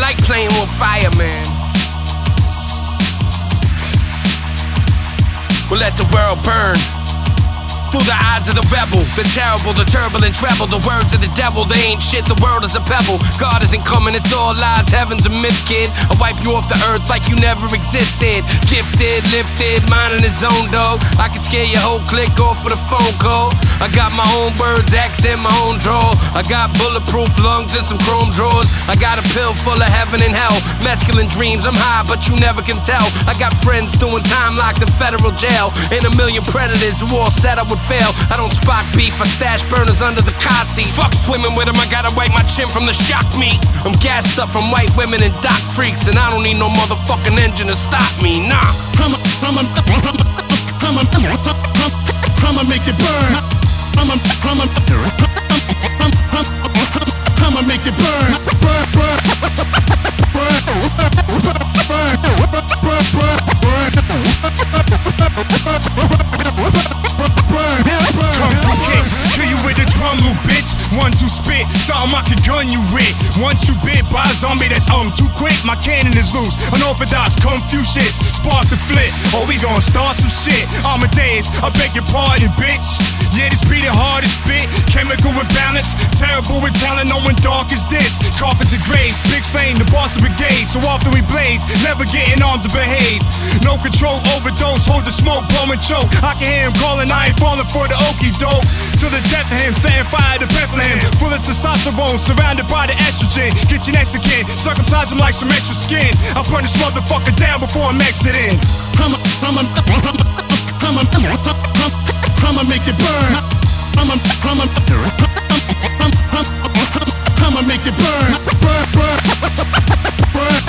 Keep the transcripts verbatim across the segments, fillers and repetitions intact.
like playing with fire, man. We'll let the world burn through the eyes of the rebel, the terrible, the turbulent treble, the words of the devil. They ain't shit, the world is a pebble. God isn't coming, it's all lies, heaven's a myth, kid. I'll wipe you off the earth like you never existed. Gifted, lifted, minding his own dog. I can scare your whole clique off with a phone call. I got my own words, accent, my own draw. I got bulletproof lungs and some chrome drawers. I got a pill full of heaven and hell. Masculine dreams, I'm high, but you never can tell. I got friends doing time locked in federal jail, and a million predators who all said I would fail. I don't spot beef, I stash burners under the car seat. Fuck swimming with them, I gotta wipe my chin from the shock meat. I'm gassed up from white women and dock freaks, and I don't need no motherfucking engine to stop me, nah. I'ma, I'ma, I'ma, I'ma, I'ma make it burn. I'ma, I'ma, I'ma make it burn. Burn, burn, burn, Kung Fu kicks, kill you with a drum, little bitch. One, two, spit, something I can gun you with. Once you bit by a zombie that's um too quick, my cannon is loose. Unorthodox, Confucius, spark the flip. Oh, we gon' start some shit. Amadeus, I beg your pardon, bitch. Yeah, this beat it hard as spit. Chemical imbalance, terrible with talent, no one dark as this. Coffins and graves, big slaying, the boss of brigade. So often we blaze, never getting armed to behave. No control, overdose, hold the smoke, blow and choke. I can hear him calling, I ain't falling for the okie doke. To the death of him, setting fire to Bethlehem. Full of testosterone, surrounded by the estrogen. Get your next again, circumcise him like some extra skin. I'll burn this motherfucker down before I'm exiting. I'ma, I'ma, I'ma, I'ma make it burn. I'ma, I'ma, I'ma make it burn. Burn, burn, burn,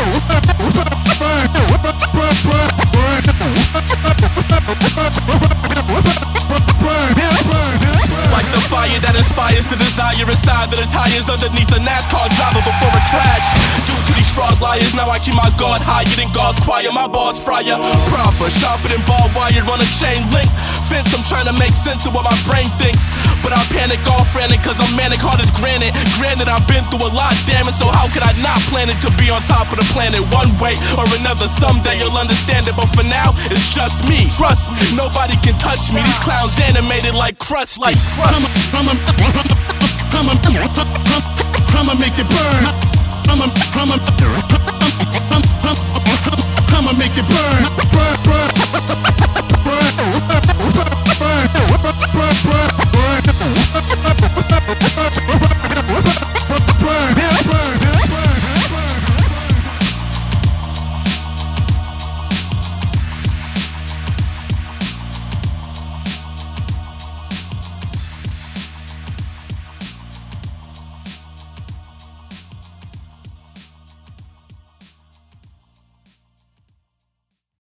like the fire that inspires the desire inside that attires underneath the NASCAR driver before a crash. Due to these fraud liars, now I keep my guard higher than God's choir. My bars fryer, proper, sharper than barbed wire on a chain link. Fence, I'm trying to make sense of what my brain thinks, but I panic all frantic cause I'm manic, hard as granite. Granted, I've been through a lot, damn it, so how could I not plan it to be on top of the planet one way or another? Someday you'll understand it, but for now, it's just me. Trust me, nobody can touch me. These clowns animated like crust, like crust. I'ma, I'ma, I'ma, I'ma, I'ma make it burn. I'ma, I'ma,